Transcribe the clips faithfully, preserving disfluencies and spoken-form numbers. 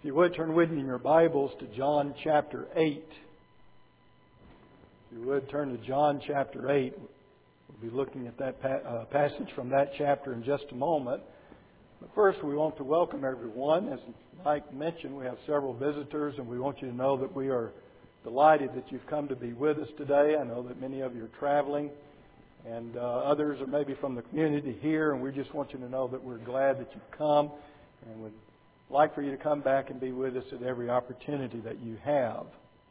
If you would, turn with me in your Bibles to John chapter eight. If you would, turn to John chapter eight. We'll be looking at that pa- uh, passage from that chapter in just a moment. But first, we want to welcome everyone. As Mike mentioned, we have several visitors, and we want you to know that we are delighted that you've come to be with us today. I know that many of you are traveling, and uh, others are maybe from the community here, and we just want you to know that we're glad that you've come, and would like for you to come back and be with us at every opportunity that you have.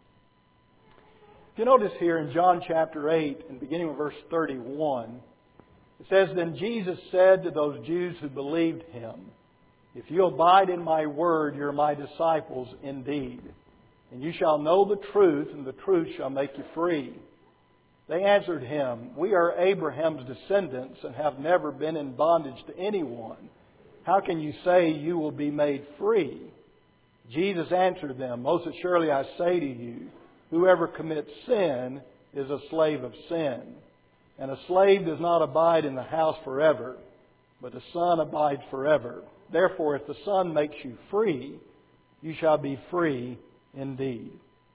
If you notice here in John chapter eight, and beginning with verse thirty-one, it says, "Then Jesus said to those Jews who believed Him, 'If you abide in my word, you're my disciples indeed. And you shall know the truth, and the truth shall make you free.' They answered Him, 'We are Abraham's descendants and have never been in bondage to anyone. How can you say you will be made free?' Jesus answered them, 'Most assuredly I say to you, whoever commits sin is a slave of sin. And a slave does not abide in the house forever, but the Son abides forever. Therefore, if the Son makes you free, you shall be free indeed.'"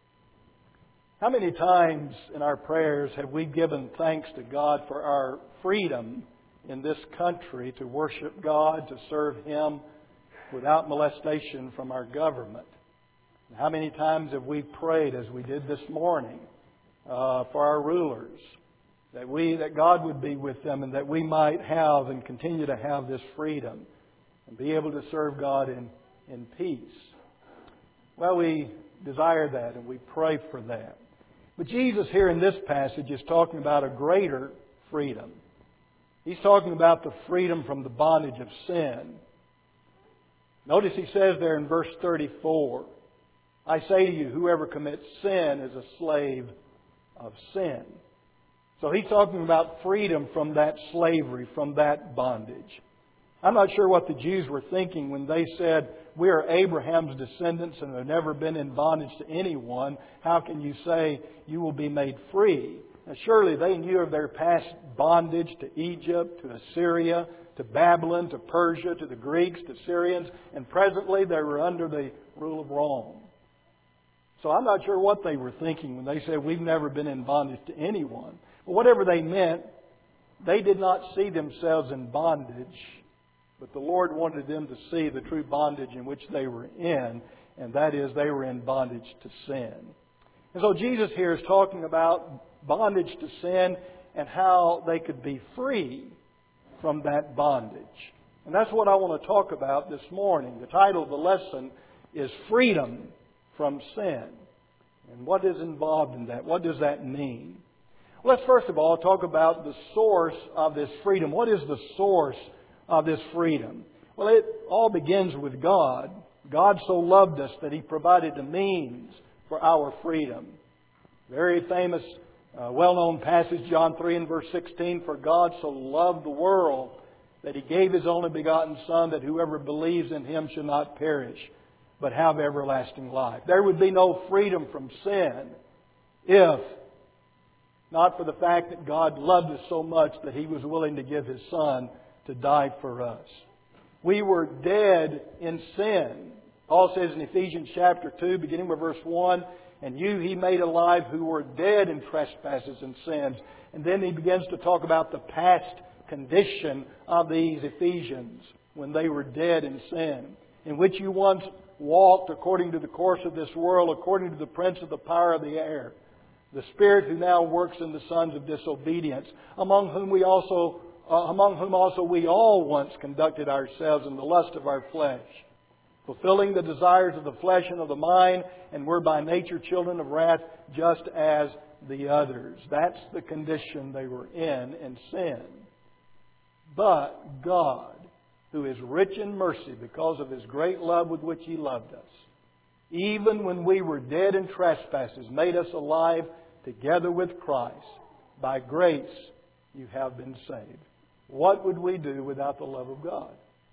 How many times in our prayers have we given thanks to God for our freedom in this country to worship God, to serve Him without molestation from our government? How many times have we prayed, as we did this morning, uh, for our rulers, that we, that God would be with them, and that we might have and continue to have this freedom and be able to serve God in, in peace? Well, we desire that, and we pray for that. But Jesus here in this passage is talking about a greater freedom. He's talking about the freedom from the bondage of sin. Notice he says there in verse thirty-four, "I say to you, whoever commits sin is a slave of sin." So he's talking about freedom from that slavery, from that bondage. I'm not sure what the Jews were thinking when they said, "We are Abraham's descendants and have never been in bondage to anyone. How can you say you will be made free?" Now, surely they knew of their past bondage to Egypt, to Assyria, to Babylon, to Persia, to the Greeks, to Syrians, and presently they were under the rule of Rome. So I'm not sure what they were thinking when they said, "We've never been in bondage to anyone." But whatever they meant, they did not see themselves in bondage, but the Lord wanted them to see the true bondage in which they were in, and that is they were in bondage to sin. And so Jesus here is talking about bondage to sin and how they could be free from that bondage. And that's what I want to talk about this morning. The title of the lesson is Freedom from Sin. And what is involved in that? What does that mean? Well, let's first of all talk about the source of this freedom. What is the source of this freedom? Well, it all begins with God. God so loved us that He provided the means for our freedom. Very famous, uh, well-known passage, John three and verse sixteen, "For God so loved the world that He gave His only begotten Son, that whoever believes in Him should not perish, but have everlasting life." There would be no freedom from sin if not for the fact that God loved us so much that He was willing to give His Son to die for us. We were dead in sin. Paul says in Ephesians chapter two, beginning with verse one, "And you He made alive who were dead in trespasses and sins." And then he begins to talk about the past condition of these Ephesians when they were dead in sin, "in which you once walked according to the course of this world, according to the prince of the power of the air, the spirit who now works in the sons of disobedience, among whom we also uh, among whom also we all once conducted ourselves in the lust of our flesh, fulfilling the desires of the flesh and of the mind, and were by nature children of wrath, just as the others." That's the condition they were in in sin. But God, who is rich in mercy because of His great love with which He loved us, even when we were dead in trespasses, made us alive together with Christ. By grace you have been saved. What would we do without the love of God?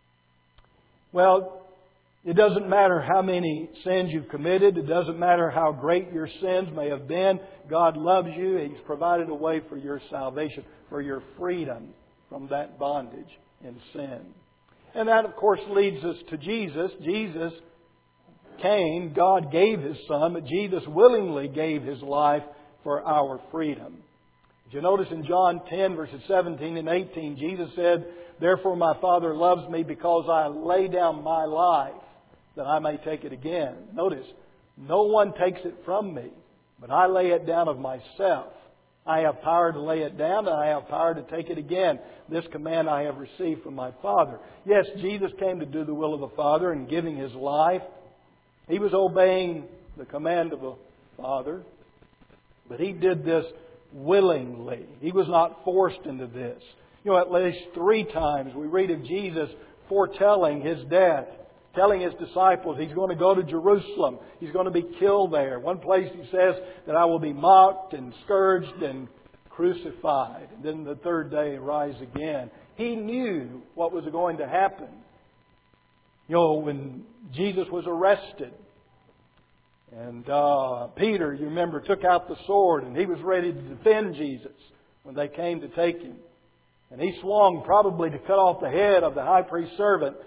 Well, it doesn't matter how many sins you've committed. It doesn't matter how great your sins may have been. God loves you. He's provided a way for your salvation, for your freedom from that bondage in sin. And that, of course, leads us to Jesus. Jesus Cain, God gave His Son, but Jesus willingly gave His life for our freedom. As you notice in John ten, verses seventeen and eighteen, Jesus said, "Therefore my Father loves me because I lay down my life that I may take it again." Notice, no one takes it from me, but I lay it down of myself. I have power to lay it down, and I have power to take it again. This command I have received from my Father. Yes, Jesus came to do the will of the Father in giving His life. He was obeying the command of the Father, but He did this willingly. He was not forced into this. You know, at least three times we read of Jesus foretelling His death, telling His disciples He's going to go to Jerusalem. He's going to be killed there. One place He says that I will be mocked and scourged and crucified. And then the third day rise again. He knew what was going to happen. You know, when Jesus was arrested, and uh, Peter, you remember, took out the sword and he was ready to defend Jesus when they came to take Him. And he swung probably to cut off the head of the high priest's servant,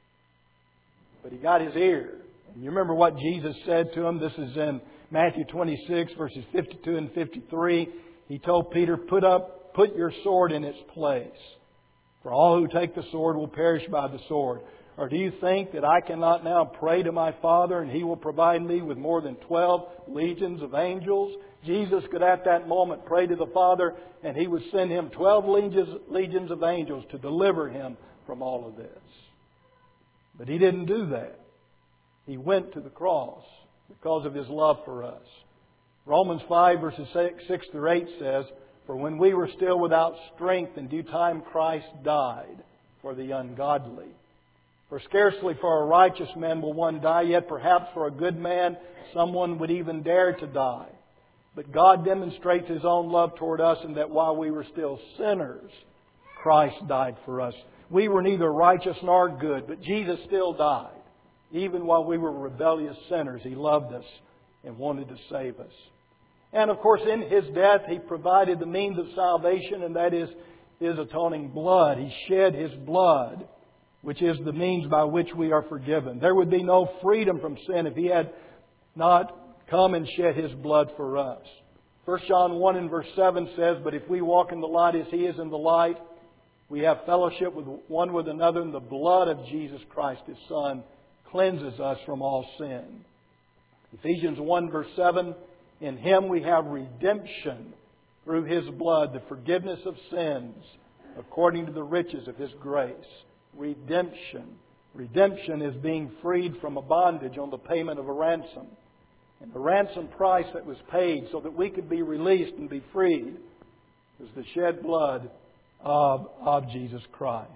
but he got his ear. And you remember what Jesus said to him? This is in Matthew twenty-six, verses fifty-two and fifty-three. He told Peter, "Put up, put your sword in its place. For all who take the sword will perish by the sword. Or do you think that I cannot now pray to my Father and He will provide me with more than twelve legions of angels?" Jesus could at that moment pray to the Father and He would send Him twelve legions, legions of angels to deliver Him from all of this. But He didn't do that. He went to the cross because of His love for us. Romans five, verses six through eight says, "For when we were still without strength, in due time Christ died for the ungodly. For scarcely for a righteous man will one die, yet perhaps for a good man someone would even dare to die. But God demonstrates His own love toward us in that while we were still sinners, Christ died for us." We were neither righteous nor good, but Jesus still died. Even while we were rebellious sinners, He loved us and wanted to save us. And of course, in His death, He provided the means of salvation, and that is His atoning blood. He shed His blood, which is the means by which we are forgiven. There would be no freedom from sin if He had not come and shed His blood for us. First John one and verse seven says, "But if we walk in the light as He is in the light, we have fellowship with one with another, and the blood of Jesus Christ, His Son, cleanses us from all sin." Ephesians one verse seven, "In Him we have redemption through His blood, the forgiveness of sins, according to the riches of His grace." Redemption. Redemption is being freed from a bondage on the payment of a ransom. And the ransom price that was paid so that we could be released and be freed was the shed blood of, of Jesus Christ.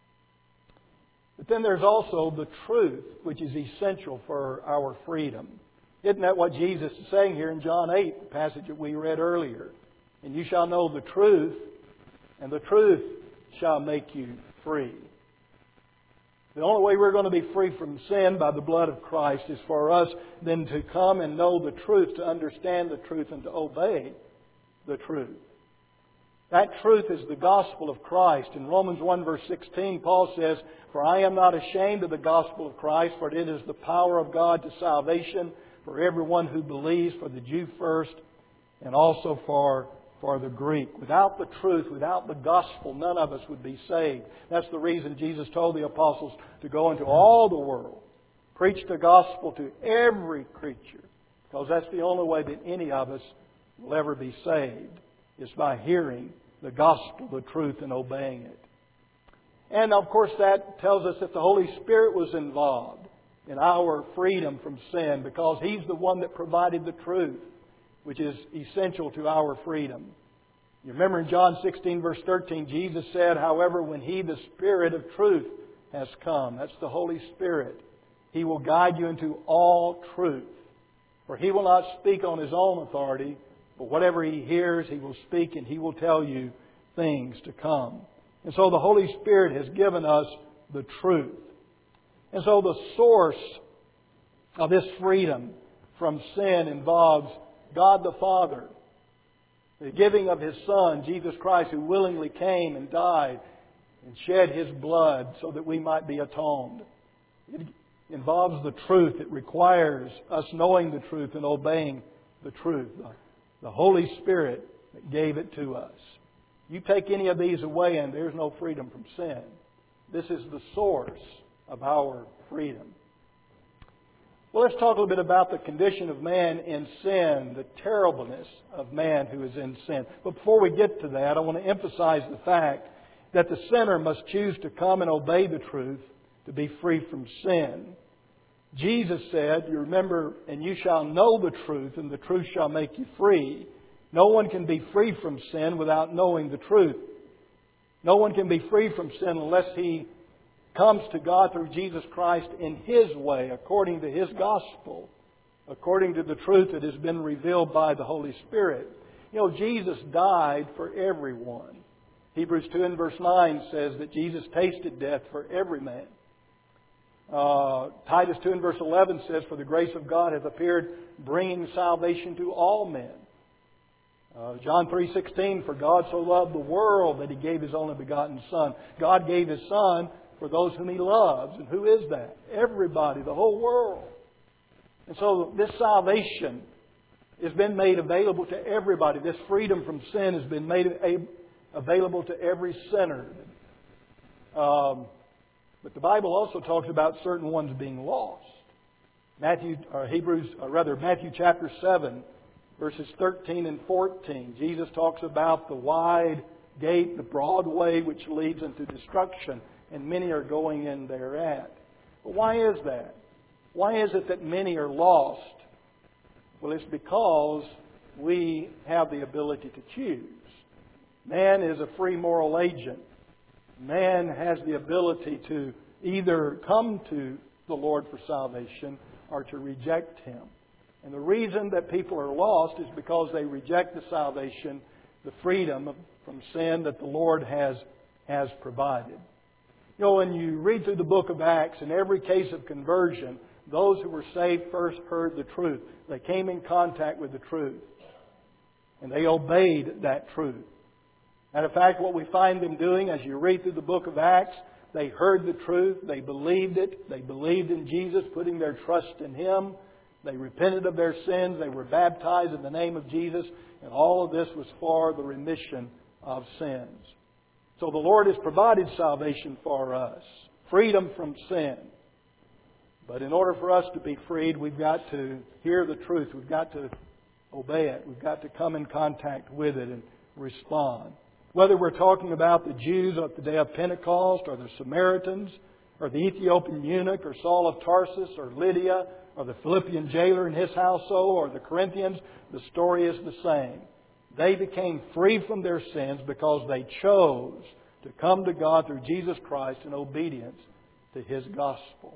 But then there's also the truth, which is essential for our freedom. Isn't that what Jesus is saying here in John eight, the passage that we read earlier? "And you shall know the truth, and the truth shall make you free." The only way we're going to be free from sin by the blood of Christ is for us then to come and know the truth, to understand the truth, and to obey the truth. That truth is the gospel of Christ. In Romans one verse sixteen, Paul says, "For I am not ashamed of the gospel of Christ, for it is the power of God to salvation for everyone who believes, for the Jew first, and also for for the Greek." Without the truth, without the gospel, none of us would be saved. That's the reason Jesus told the apostles to go into all the world, preach the gospel to every creature, because that's the only way that any of us will ever be saved, is by hearing the gospel, the truth, and obeying it. And of course that tells us that the Holy Spirit was involved in our freedom from sin, because He's the one that provided the truth, which is essential to our freedom. You remember in John sixteen verse thirteen, Jesus said, "However, when He, the Spirit of truth, has come," that's the Holy Spirit, "He will guide you into all truth. For He will not speak on His own authority, but whatever He hears, He will speak, and He will tell you things to come." And so the Holy Spirit has given us the truth. And so the source of this freedom from sin involves God the Father, the giving of His Son, Jesus Christ, who willingly came and died and shed His blood so that we might be atoned. It involves the truth. It requires us knowing the truth and obeying the truth. The Holy Spirit that gave it to us. You take any of these away and there's no freedom from sin. This is the source of our freedom. Well, let's talk a little bit about the condition of man in sin, the terribleness of man who is in sin. But before we get to that, I want to emphasize the fact that the sinner must choose to come and obey the truth to be free from sin. Jesus said, you remember, and you shall know the truth, and the truth shall make you free. No one can be free from sin without knowing the truth. No one can be free from sin unless he comes to God through Jesus Christ in His way, according to His gospel, according to the truth that has been revealed by the Holy Spirit. You know, Jesus died for everyone. Hebrews two and verse nine says that Jesus tasted death for every man. Uh, Titus two and verse eleven says, for the grace of God hath appeared, bringing salvation to all men. Uh, John three sixteen, for God so loved the world that He gave His only begotten Son. God gave His Son for those whom He loves. And who is that? Everybody, the whole world. And so this salvation has been made available to everybody. This freedom from sin has been made available to every sinner. Um, but the Bible also talks about certain ones being lost. Matthew, or Hebrews, or rather Matthew chapter seven, verses thirteen and fourteen. Jesus talks about the wide gate, the broad way which leads into destruction, and many are going in thereat. But why is that? Why is it that many are lost? Well, it's because we have the ability to choose. Man is a free moral agent. Man has the ability to either come to the Lord for salvation or to reject Him. And the reason that people are lost is because they reject the salvation, the freedom from sin that the Lord has, has provided. You know, when you read through the book of Acts, in every case of conversion, those who were saved first heard the truth. They came in contact with the truth. And they obeyed that truth. And in fact, what we find them doing as you read through the book of Acts, they heard the truth, they believed it, they believed in Jesus, putting their trust in Him. They repented of their sins, they were baptized in the name of Jesus, and all of this was for the remission of sins. So the Lord has provided salvation for us, freedom from sin. But in order for us to be freed, we've got to hear the truth, we've got to obey it, we've got to come in contact with it and respond. Whether we're talking about the Jews at the day of Pentecost, or the Samaritans, or the Ethiopian eunuch, or Saul of Tarsus, or Lydia, or the Philippian jailer in his household, or the Corinthians, the story is the same. They became free from their sins because they chose to come to God through Jesus Christ in obedience to His gospel.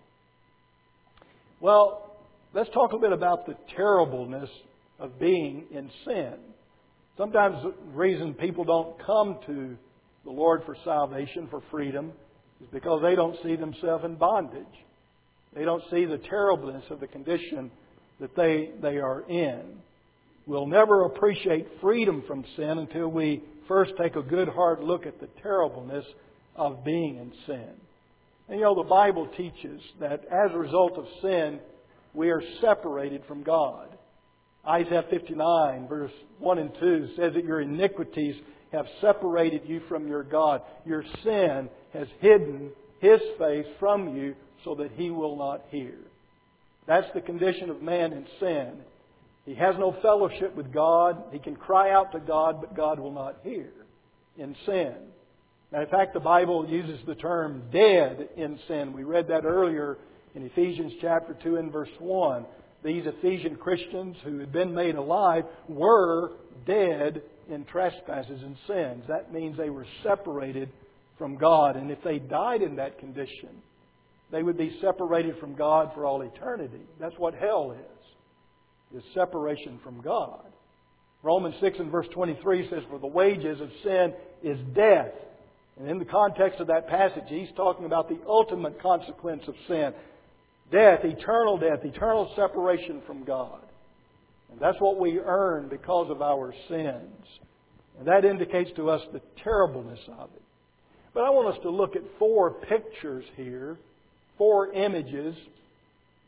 Well, let's talk a bit about the terribleness of being in sin. Sometimes the reason people don't come to the Lord for salvation, for freedom, is because they don't see themselves in bondage. They don't see the terribleness of the condition that they, they are in. We'll never appreciate freedom from sin until we first take a good hard look at the terribleness of being in sin. And you know, the Bible teaches that as a result of sin, we are separated from God. Isaiah fifty-nine, verse one and two says that your iniquities have separated you from your God. Your sin has hidden His face from you so that He will not hear. That's the condition of man in sin. He has no fellowship with God. He can cry out to God, but God will not hear in sin. Now, in fact, the Bible uses the term dead in sin. We read that earlier in Ephesians chapter two and verse one. These Ephesian Christians who had been made alive were dead in trespasses and sins. That means they were separated from God. And if they died in that condition, they would be separated from God for all eternity. That's what hell is, is separation from God. Romans six and verse twenty-three says, for the wages of sin is death. And in the context of that passage, he's talking about the ultimate consequence of sin. Death, eternal death, eternal separation from God. And that's what we earn because of our sins. And that indicates to us the terribleness of it. But I want us to look at four pictures here, four images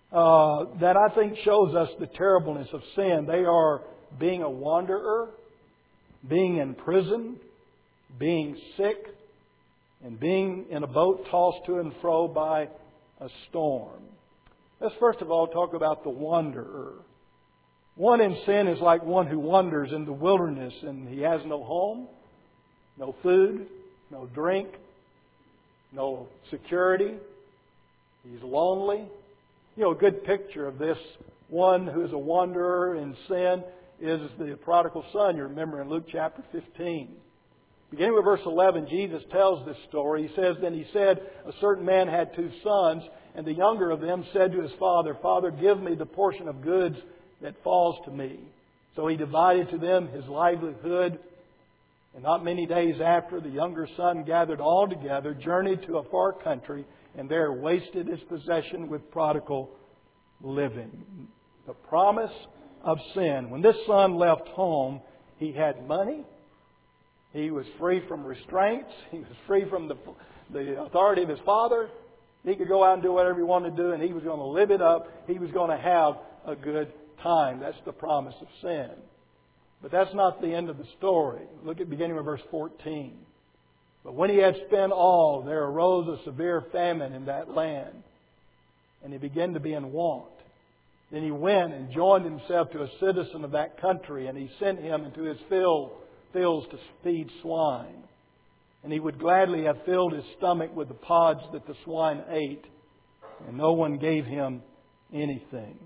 uh, that I think shows us the terribleness of sin. They are being a wanderer, being in prison, being sick, and being in a boat tossed to and fro by a storm. Let's first of all talk about the wanderer. One in sin is like one who wanders in the wilderness and he has no home, no food, no drink, no security. He's lonely. You know, a good picture of this one who is a wanderer in sin is the prodigal son. You remember in Luke chapter fifteen. Beginning with verse eleven, Jesus tells this story. He says, Then he said, a certain man had two sons, and the younger of them said to his father, Father, give me the portion of goods that falls to me. So he divided to them his livelihood. And not many days after, the younger son gathered all together, journeyed to a far country, and there wasted his possession with prodigal living. The promise of sin. When this son left home, he had money. He was free from restraints. He was free from the, the authority of his father. He could go out and do whatever he wanted to do, and he was going to live it up. He was going to have a good time. That's the promise of sin. But that's not the end of the story. Look at beginning with verse fourteen. But when he had spent all, there arose a severe famine in that land, and he began to be in want. Then he went and joined himself to a citizen of that country, and he sent him into his field, fields to feed swine. And he would gladly have filled his stomach with the pods that the swine ate, and no one gave him anything.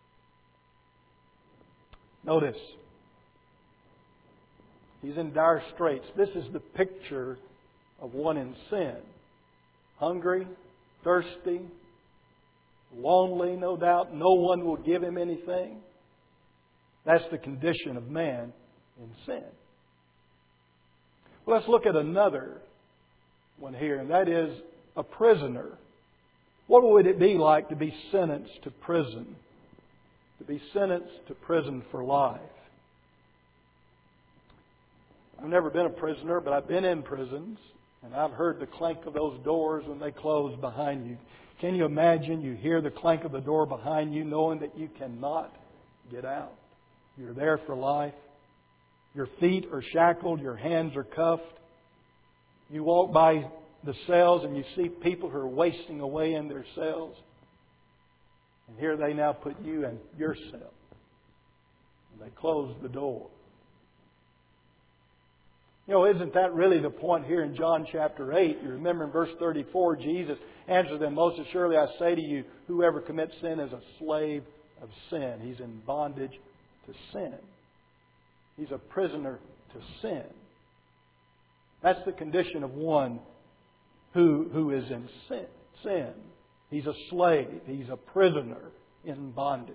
Notice, he's in dire straits. This is the picture of one in sin. Hungry, thirsty, lonely, no doubt. No one will give him anything. That's the condition of man in sin. Well, let's look at another one here, and that is a prisoner. What would it be like to be sentenced to prison? To be sentenced to prison for life. I've never been a prisoner, but I've been in prisons, and I've heard the clank of those doors when they close behind you. Can you imagine? You hear the clank of the door behind you, knowing that you cannot get out. You're there for life. Your feet are shackled. Your hands are cuffed. You walk by the cells and you see people who are wasting away in their cells. And here they now put you in your cell. And they close the door. You know, isn't that really the point here in John chapter eight? You remember in verse thirty-four, Jesus answered them, Most assuredly I say to you, whoever commits sin is a slave of sin. He's in bondage to sin. He's a prisoner to sin. That's the condition of one who, who is in sin. sin. He's a slave. He's a prisoner in bondage.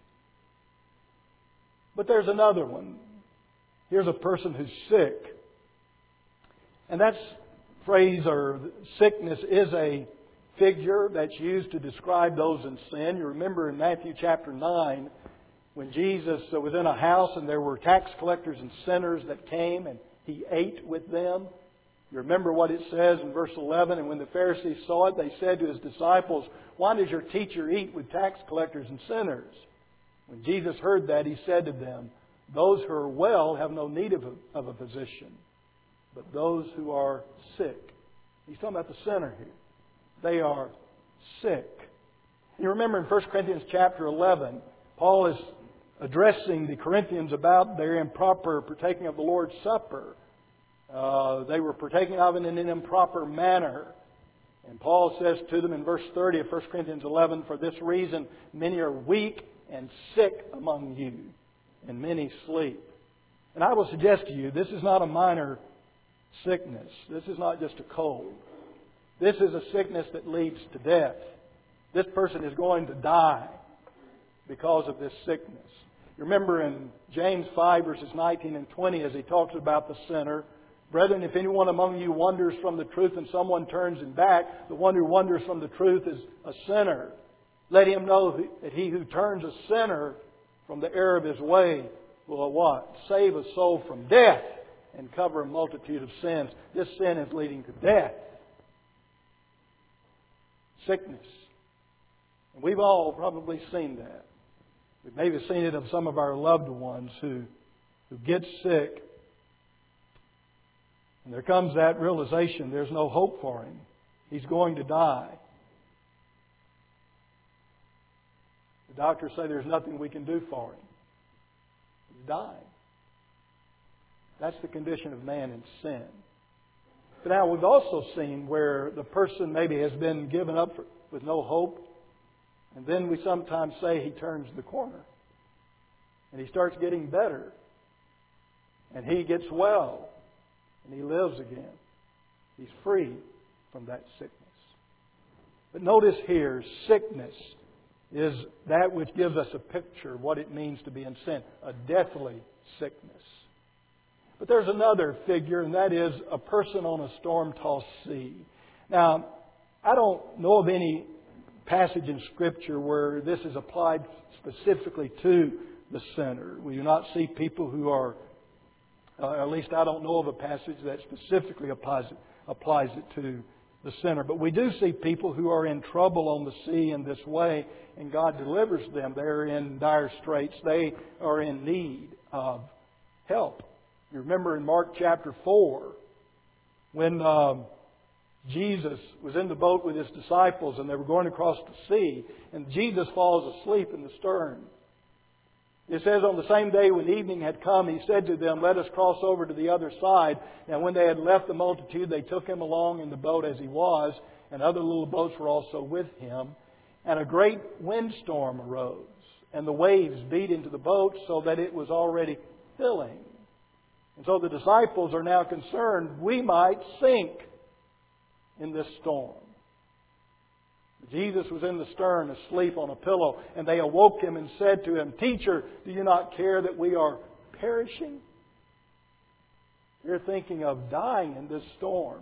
But there's another one. Here's a person who's sick. And that phrase or sickness is a figure that's used to describe those in sin. You remember in Matthew chapter nine, when Jesus was in a house and there were tax collectors and sinners that came and He ate with them. You remember what it says in verse eleven, and when the Pharisees saw it, they said to His disciples, Why does your teacher eat with tax collectors and sinners? When Jesus heard that, He said to them, Those who are well have no need of a, of a physician, but those who are sick. He's talking about the sinner here. They are sick. You remember in First Corinthians chapter eleven, Paul is addressing the Corinthians about their improper partaking of the Lord's Supper. Uh, they were partaking of it in an improper manner. And Paul says to them in verse thirty of First Corinthians eleven, For this reason many are weak and sick among you, and many sleep. And I will suggest to you, this is not a minor sickness. This is not just a cold. This is a sickness that leads to death. This person is going to die because of this sickness. You remember in James five verses nineteen and twenty as he talks about the sinner, Brethren, if anyone among you wanders from the truth and someone turns him back, the one who wanders from the truth is a sinner. Let him know that he who turns a sinner from the error of his way will what? Save a soul from death and cover a multitude of sins. This sin is leading to death. Sickness. And we've all probably seen that. We've maybe seen it of some of our loved ones who, who get sick. And there comes that realization there's no hope for him. He's going to die. The doctors say there's nothing we can do for him. He's dying. That's the condition of man in sin. But now we've also seen where the person maybe has been given up for, with no hope. And then we sometimes say he turns the corner. And he starts getting better. And he gets well. And he lives again. He's free from that sickness. But notice here, sickness is that which gives us a picture of what it means to be in sin. A deathly sickness. But there's another figure, and that is a person on a storm-tossed sea. Now, I don't know of any passage in Scripture where this is applied specifically to the sinner. We do not see people who are, uh, at least I don't know of a passage that specifically applies it, applies it to the sinner. But we do see people who are in trouble on the sea in this way, and God delivers them. They're in dire straits. They are in need of help. You remember in Mark chapter four, when um, Jesus was in the boat with His disciples and they were going across the sea, and Jesus falls asleep in the stern. It says, on the same day when evening had come, He said to them, "Let us cross over to the other side." And when they had left the multitude, they took Him along in the boat as He was, and other little boats were also with Him. And a great windstorm arose, and the waves beat into the boat so that it was already filling. And so the disciples are now concerned, we might sink in this storm. Jesus was in the stern asleep on a pillow, and they awoke Him and said to Him, "Teacher, do you not care that we are perishing?" You're thinking of dying in this storm.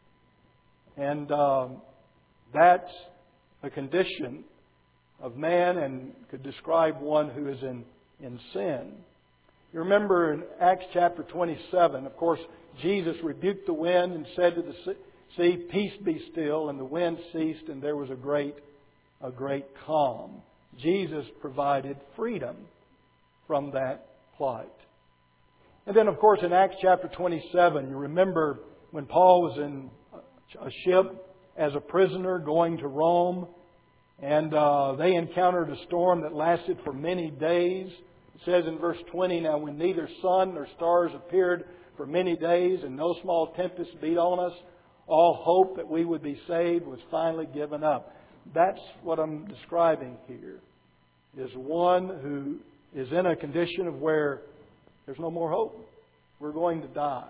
And um, that's a condition of man and could describe one who is in, in sin. You remember in Acts chapter twenty-seven, of course, Jesus rebuked the wind and said to the sea, "Peace, be still," and the wind ceased, and there was a great, a great calm. Jesus provided freedom from that plight. And then, of course, in Acts chapter twenty-seven, you remember when Paul was in a ship as a prisoner going to Rome, and uh, they encountered a storm that lasted for many days. It says in verse twenty, "Now when neither sun nor stars appeared for many days, and no small tempest beat on us, all hope that we would be saved was finally given up." That's what I'm describing here, is one who is in a condition of where there's no more hope. We're going to die.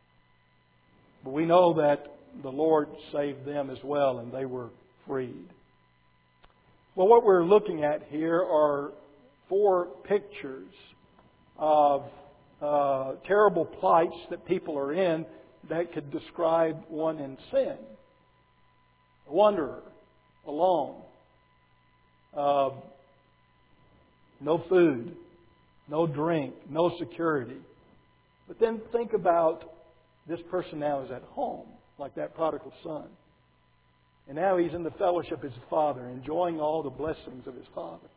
But we know that the Lord saved them as well, and they were freed. Well, what we're looking at here are four pictures of uh, terrible plights that people are in that could describe one in sin. A wanderer, alone, uh, no food, no drink, no security. But then think about this person now is at home, like that prodigal son. And now he's in the fellowship of his father, enjoying all the blessings of his father.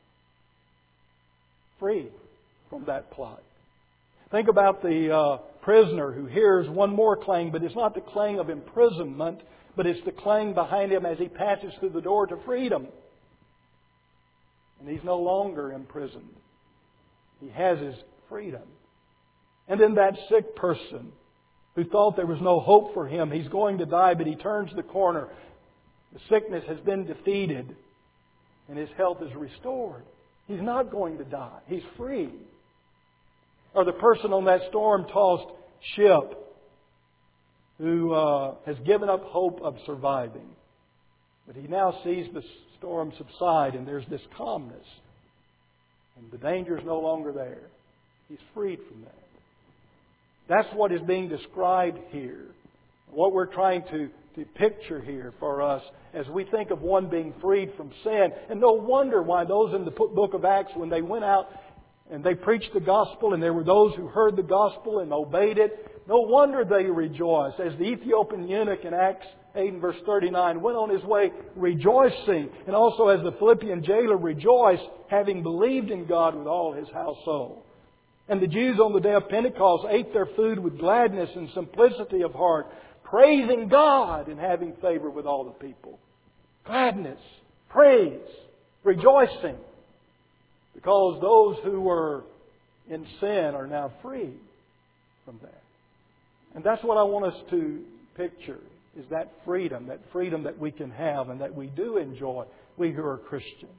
Free from that plight. Think about the uh, prisoner who hears one more clang, but it's not the clang of imprisonment, but it's the clang behind him as he passes through the door to freedom. And he's no longer imprisoned. He has his freedom. And then that sick person who thought there was no hope for him, he's going to die, but he turns the corner. The sickness has been defeated, and his health is restored. He's not going to die. He's free. Or the person on that storm-tossed ship who uh, has given up hope of surviving. But he now sees the storm subside, and there's this calmness. And the danger is no longer there. He's freed from that. That's what is being described here. What we're trying to, to picture here for us as we think of one being freed from sin. And no wonder why those in the book of Acts, when they went out and they preached the gospel, and there were those who heard the gospel and obeyed it, no wonder they rejoiced. As the Ethiopian eunuch in Acts eight and verse thirty-nine, went on his way rejoicing. And also as the Philippian jailer rejoiced, having believed in God with all his household. And the Jews on the day of Pentecost ate their food with gladness and simplicity of heart, praising God and having favor with all the people. Gladness, praise, rejoicing. Because those who were in sin are now free from that. And that's what I want us to picture, is that freedom, that freedom that we can have and that we do enjoy, we who are Christians.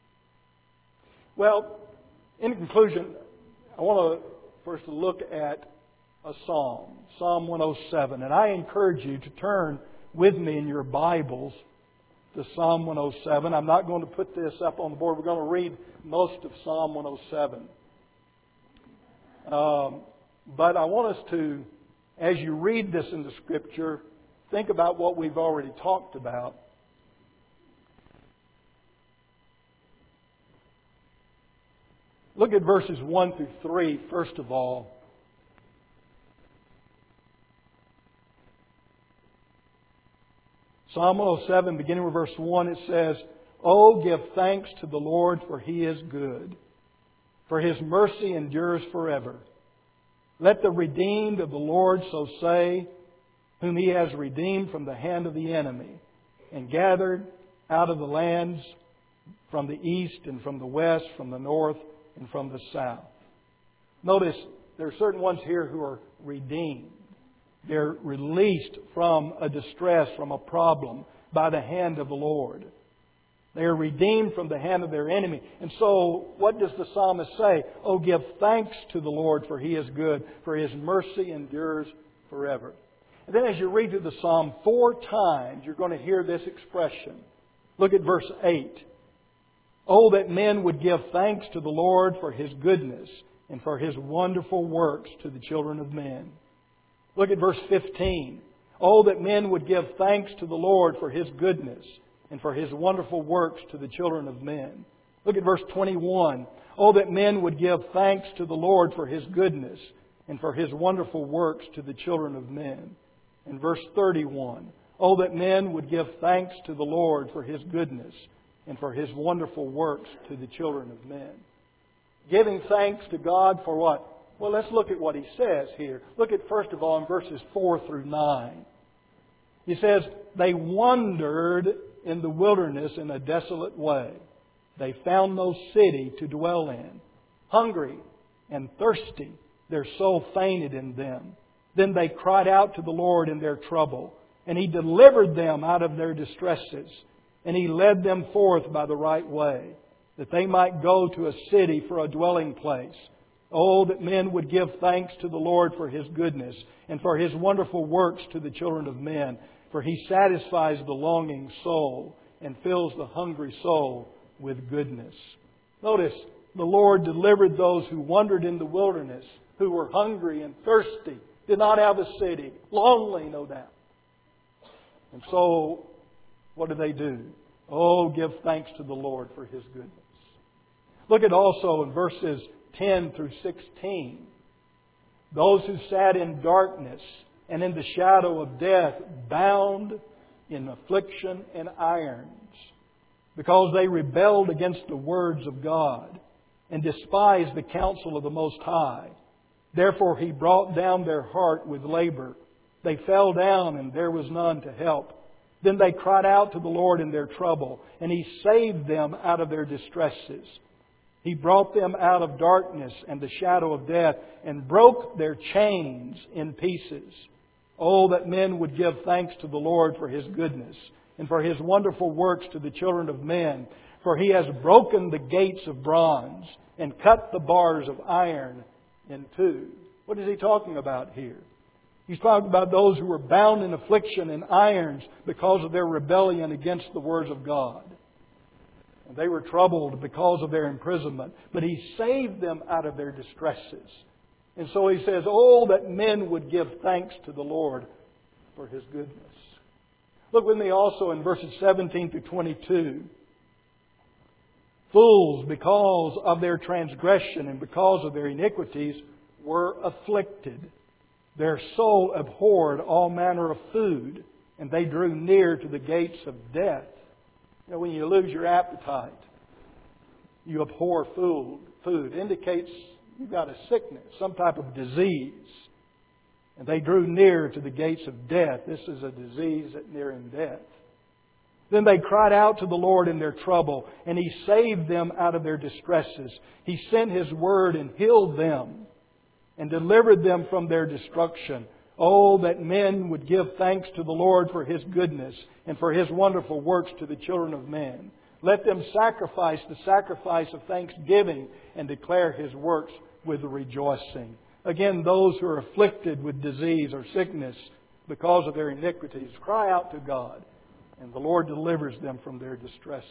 Well, in conclusion, I want to first look at a psalm, Psalm one oh seven. And I encourage you to turn with me in your Bibles to Psalm one oh seven. I'm not going to put this up on the board. We're going to read most of Psalm one oh seven. Um, but I want us to, as you read this in the Scripture, think about what we've already talked about. Look at verses one through three, first of all. Psalm one oh seven, beginning with verse one, it says, "Oh, give thanks to the Lord, for He is good, for His mercy endures forever. Let the redeemed of the Lord so say, whom He has redeemed from the hand of the enemy, and gathered out of the lands from the east and from the west, from the north and from the south." Notice there are certain ones here who are redeemed. They're released from a distress, from a problem, by the hand of the Lord. They are redeemed from the hand of their enemy. And so, what does the psalmist say? "Oh, give thanks to the Lord, for He is good, for His mercy endures forever." And then as you read through the psalm, four times you're going to hear this expression. Look at verse eight. "Oh, that men would give thanks to the Lord for His goodness and for His wonderful works to the children of men." Look at verse fifteen. "Oh, that men would give thanks to the Lord for His goodness and for His wonderful works to the children of men." Look at verse twenty-one. "Oh, that men would give thanks to the Lord for His goodness and for His wonderful works to the children of men." And verse thirty-one. "Oh, that men would give thanks to the Lord for His goodness and for His wonderful works to the children of men." Giving thanks to God for what? Well, let's look at what He says here. Look at, first of all, in verses four through nine. He says, "They wandered in the wilderness in a desolate way. They found no city to dwell in. Hungry and thirsty, their soul fainted in them. Then they cried out to the Lord in their trouble, and He delivered them out of their distresses. And He led them forth by the right way, that they might go to a city for a dwelling place. Oh, that men would give thanks to the Lord for His goodness and for His wonderful works to the children of men. For He satisfies the longing soul and fills the hungry soul with goodness." Notice, the Lord delivered those who wandered in the wilderness, who were hungry and thirsty, did not have a city, lonely, no doubt. And so, what do they do? Oh, give thanks to the Lord for His goodness. Look at also in verses ten through sixteen. "Those who sat in darkness and in the shadow of death, bound in affliction and irons, because they rebelled against the words of God and despised the counsel of the Most High. Therefore He brought down their heart with labor. They fell down, and there was none to help. Then they cried out to the Lord in their trouble, and He saved them out of their distresses. He brought them out of darkness and the shadow of death, and broke their chains in pieces. Oh, that men would give thanks to the Lord for His goodness and for His wonderful works to the children of men. For He has broken the gates of bronze and cut the bars of iron in two." What is He talking about here? He's talking about those who were bound in affliction and irons because of their rebellion against the words of God. And they were troubled because of their imprisonment. But He saved them out of their distresses. And so He says, "Oh, that men would give thanks to the Lord for His goodness." Look with me also in verses seventeen through twenty-two. "Fools, because of their transgression and because of their iniquities, were afflicted. Their soul abhorred all manner of food, and they drew near to the gates of death. You know, when you lose your appetite, you abhor food. Food indicates you've got a sickness, some type of disease. And they drew near to the gates of death. This is a disease nearing death. Then they cried out to the Lord in their trouble, and He saved them out of their distresses. He sent His word and healed them and delivered them from their destruction. Oh, that men would give thanks to the Lord for His goodness and for His wonderful works to the children of men. Let them sacrifice the sacrifice of thanksgiving and declare His works with rejoicing. Again, those who are afflicted with disease or sickness because of their iniquities, cry out to God, and the Lord delivers them from their distresses.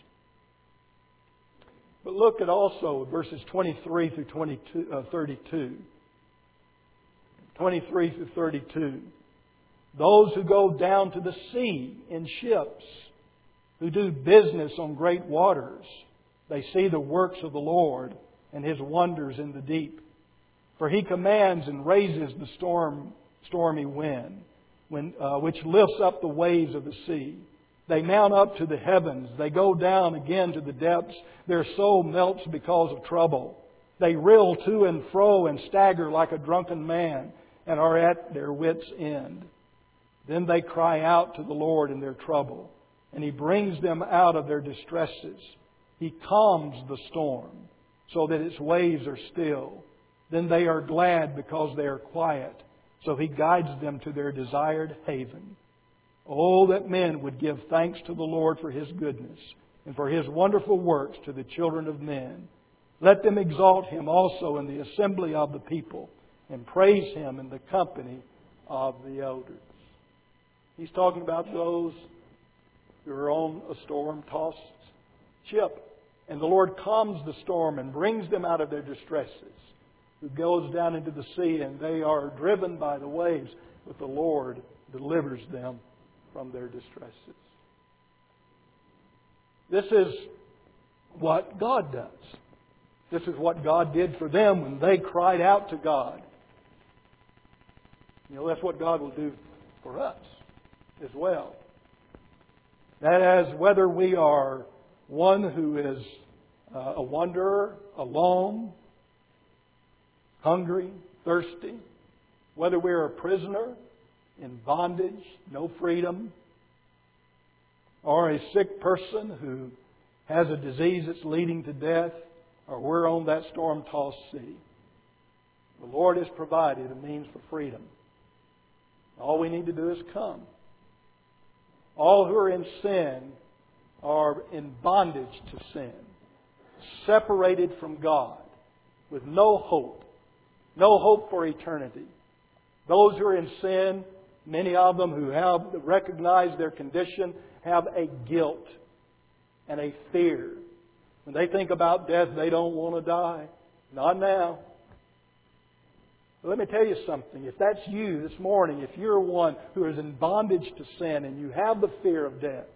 But look at also verses twenty-three through twenty-two, uh, thirty-two. twenty-three through thirty-two. Those who go down to the sea in ships, who do business on great waters, they see the works of the Lord and His wonders in the deep. For He commands and raises the storm, stormy wind, when, uh, which lifts up the waves of the sea. They mount up to the heavens. They go down again to the depths. Their soul melts because of trouble. They reel to and fro and stagger like a drunken man and are at their wits' end. Then they cry out to the Lord in their trouble, and He brings them out of their distresses. He calms the storm so that its waves are still. Then they are glad because they are quiet. So He guides them to their desired haven. Oh, that men would give thanks to the Lord for His goodness and for His wonderful works to the children of men. Let them exalt Him also in the assembly of the people and praise Him in the company of the elders. He's talking about those who are on a storm-tossed ship. And the Lord calms the storm and brings them out of their distresses. Who goes down into the sea and they are driven by the waves, but the Lord delivers them from their distresses. This is what God does. This is what God did for them when they cried out to God. You know, that's what God will do for us as well. That is, whether we are one who is uh, a wanderer, alone, hungry, thirsty, whether we're a prisoner in bondage, no freedom, or a sick person who has a disease that's leading to death, or we're on that storm-tossed sea. The Lord has provided a means for freedom. All we need to do is come. All who are in sin are in bondage to sin, separated from God, with no hope. No hope for eternity. Those who are in sin, many of them who have recognized their condition, have a guilt and a fear. When they think about death, they don't want to die. Not now. But let me tell you something. If that's you this morning, if you're one who is in bondage to sin and you have the fear of death,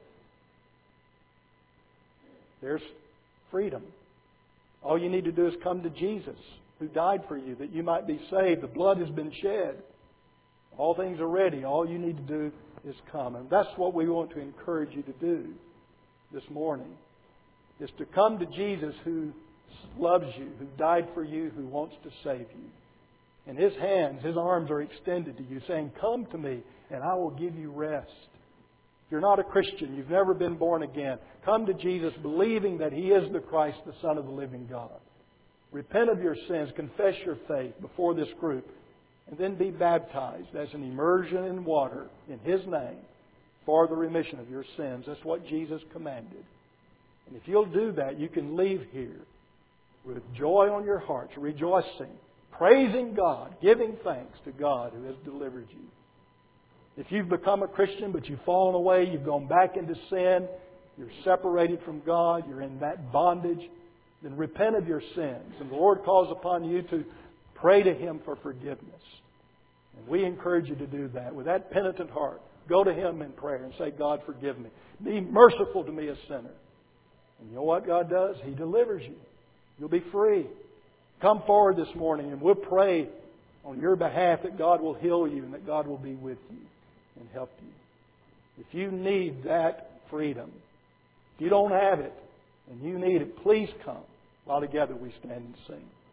there's freedom. All you need to do is come to Jesus, who died for you, that you might be saved. The blood has been shed. All things are ready. All you need to do is come. And that's what we want to encourage you to do this morning, is to come to Jesus, who loves you, who died for you, who wants to save you. And His hands, His arms are extended to you, saying, come to me and I will give you rest. If you're not a Christian, you've never been born again, come to Jesus believing that He is the Christ, the Son of the living God. Repent of your sins, confess your faith before this group, and then be baptized as an immersion in water in His name for the remission of your sins. That's what Jesus commanded. And if you'll do that, you can leave here with joy on your hearts, rejoicing, praising God, giving thanks to God who has delivered you. If you've become a Christian but you've fallen away, you've gone back into sin, you're separated from God, you're in that bondage, then repent of your sins. And the Lord calls upon you to pray to Him for forgiveness. And we encourage you to do that. With that penitent heart, go to Him in prayer and say, God, forgive me. Be merciful to me, a sinner. And you know what God does? He delivers you. You'll be free. Come forward this morning and we'll pray on your behalf that God will heal you and that God will be with you and help you. If you need that freedom, if you don't have it and you need it, please come while together we stand and sing.